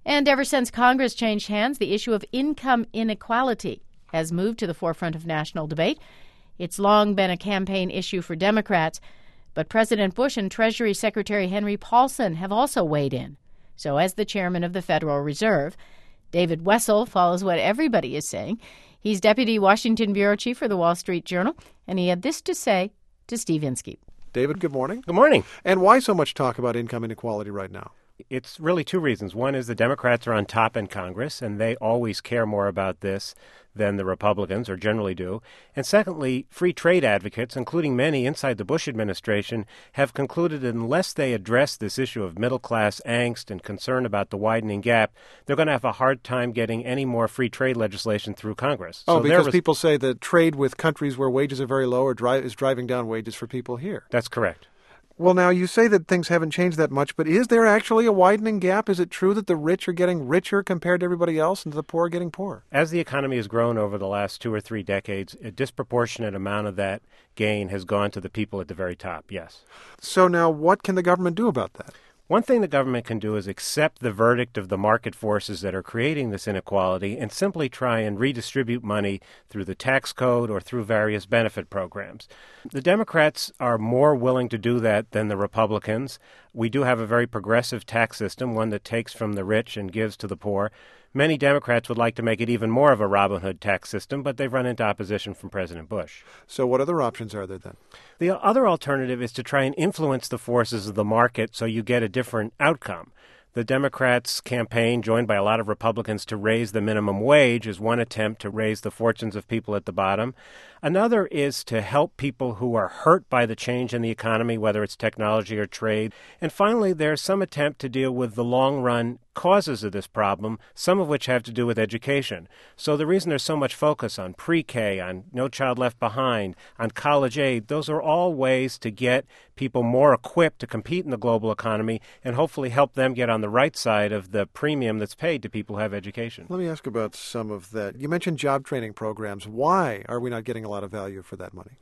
And ever since Congress changed hands, the issue of income inequality has moved to the forefront of national debate. It's long been a campaign issue for Democrats, but President Bush and Treasury Secretary Henry Paulson have also weighed in. So as the chairman of the Federal Reserve, David Wessel follows what everybody is saying. He's deputy Washington bureau chief for the Wall Street Journal, and he had this to say to Steve Inskeep. David, good morning. Good morning. And why so much talk about income inequality right now? It's really two reasons. One is the Democrats are on top in Congress, and they always care more about this than the Republicans, or generally do. And secondly, free trade advocates, including many inside the Bush administration, have concluded that unless they address this issue of middle-class angst and concern about the widening gap, they're going to have a hard time getting any more free trade legislation through Congress. Because people say that trade with countries where wages are very low is driving down wages for people here. That's correct. Well, now, you say that things haven't changed that much, but is there actually a widening gap? Is it true that the rich are getting richer compared to everybody else and the poor are getting poorer? As the economy has grown over the last 2 or 3 decades, a disproportionate amount of that gain has gone to the people at the very top, yes. So now what can the government do about that? One thing the government can do is accept the verdict of the market forces that are creating this inequality and simply try and redistribute money through the tax code or through various benefit programs. The Democrats are more willing to do that than the Republicans. We do have a very progressive tax system, one that takes from the rich and gives to the poor. Many Democrats would like to make it even more of a Robin Hood tax system, but they've run into opposition from President Bush. So what other options are there then? The other alternative is to try and influence the forces of the market so you get a different outcome. The Democrats' campaign, joined by a lot of Republicans, to raise the minimum wage is one attempt to raise the fortunes of people at the bottom. Another is to help people who are hurt by the change in the economy, whether it's technology or trade. And finally, there's some attempt to deal with the long-run causes of this problem, some of which have to do with education. So the reason there's so much focus on pre-K, on No Child Left Behind, on college aid, those are all ways to get people more equipped to compete in the global economy and hopefully help them get on the right side of the premium that's paid to people who have education. Let me ask about some of that. You mentioned job training programs. Why are we not getting a lot of value for that money?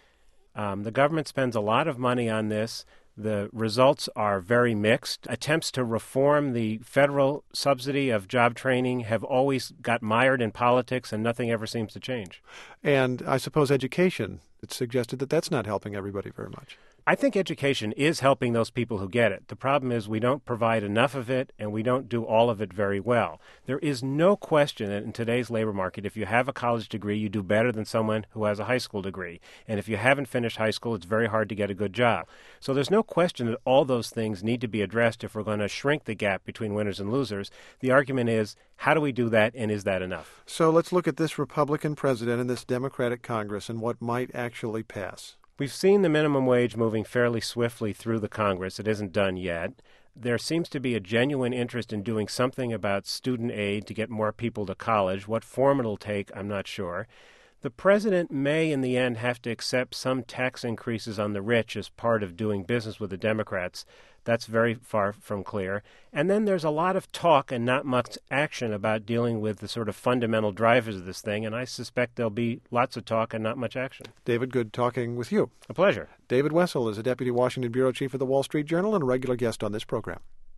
The government spends a lot of money on this. The results are very mixed. Attempts to reform the federal subsidy of job training have always got mired in politics, and nothing ever seems to change. And I suppose education, it's suggested that that's not helping everybody very much. I think education is helping those people who get it. The problem is we don't provide enough of it, and we don't do all of it very well. There is no question that in today's labor market, if you have a college degree, you do better than someone who has a high school degree. And if you haven't finished high school, it's very hard to get a good job. So there's no question that all those things need to be addressed if we're going to shrink the gap between winners and losers. The argument is, how do we do that, and is that enough? So let's look at this Republican president and this Democratic Congress and what might actually pass. We've seen the minimum wage moving fairly swiftly through the Congress. It isn't done yet. There seems to be a genuine interest in doing something about student aid to get more people to college. What form it'll take, I'm not sure. The president may, in the end, have to accept some tax increases on the rich as part of doing business with the Democrats. That's very far from clear. And then there's a lot of talk and not much action about dealing with the sort of fundamental drivers of this thing, and I suspect there'll be lots of talk and not much action. David, good talking with you. A pleasure. David Wessel is a deputy Washington bureau chief of the Wall Street Journal and a regular guest on this program.